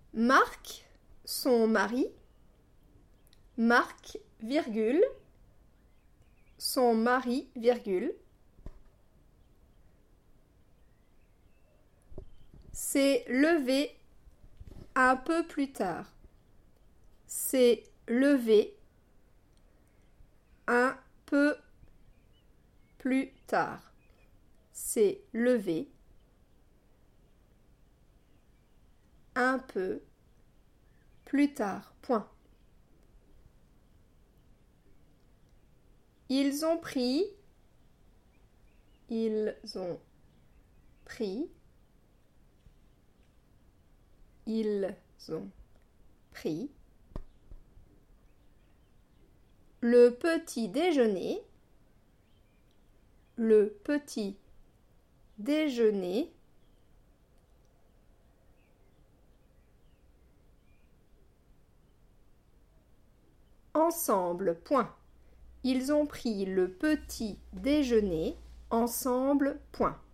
Marc, son mari. Marc, virgule, son mari, virgule. S'est levé un peu plus tard. S'est levé un peu plus tard. S'est levé un peu plus tard. Point. Ils ont pris. Ils ont pris. Ils ont pris le petit déjeuner. Le petit déjeuner. Ensemble. Point. Ils ont pris le petit déjeuner ensemble. Point.